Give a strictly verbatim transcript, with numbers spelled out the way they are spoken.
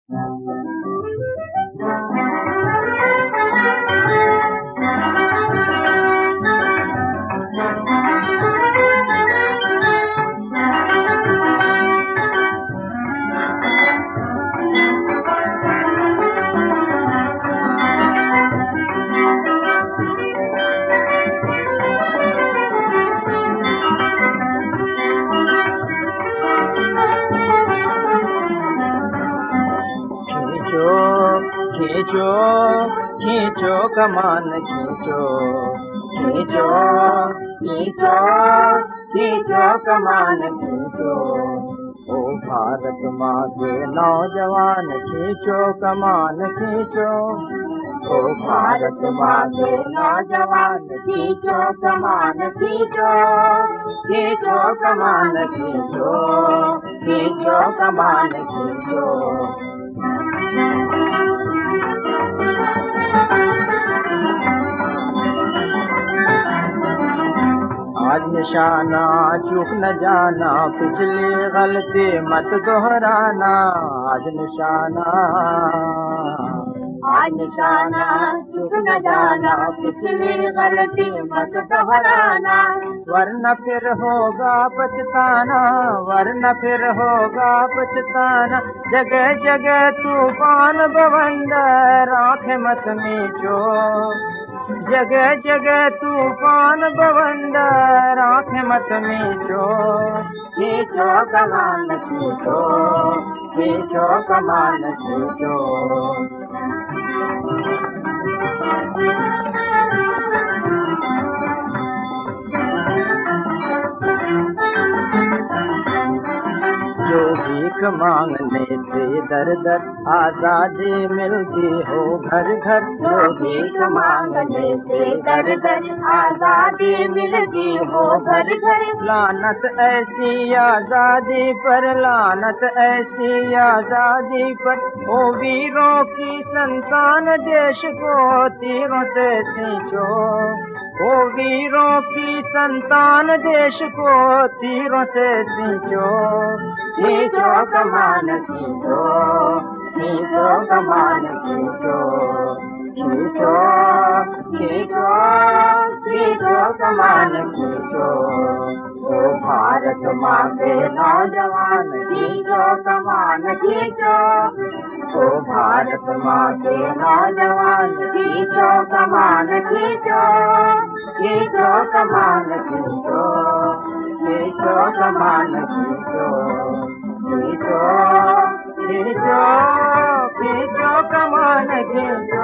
खींचो खींचो कमान खींचो खींचो खींचो खींचो कमान खींचो। ओ भारत माँ के नौजवान खींचो कमान खींचो। ओ भारत माँ के नौजवान खींचो कमान खींचो। खींचो कमान खींचो खींचो कमान खींचो। आज निशाना चूक न जाना, पिछली गलती मत दोहराना। आज निशाना आज निशाना चूक न जाना, पिछली गलती मत दोहराना। वरना फिर होगा पछताना, वरना फिर होगा पछताना। जगह जगह तूफान बवंडर आंखें मत मीचो। जगह जगह तूफान बवंडर आंखें मत मीचो। खींचो कमान खींचो खींचो कमान खींचो। जो भीख मांगने से दर दर आजादी मिलती हो घर घर। जो भीख मांगने से दर दर आजादी मिलती हो घर घर। लानत ऐसी आजादी पर, लानत ऐसी आजादी पर। ओ वीरों की संतान देश को तीरों से सींचो। ओ वीरों की संतान देश को तीरों से सींचो। खींचो कमान खींचो खींचो कमान खींचो। खींचो खींचो खींचो कमान खींचो। ओ भारत माँ के नौजवान खींचो कमान खींचो। ओ भारत माँ के नौजवान खींचो कमान खींचो। खींचो कमान खींचो खींचो कमान खींचो। खींचो खींचो खींचो कमान खींचो।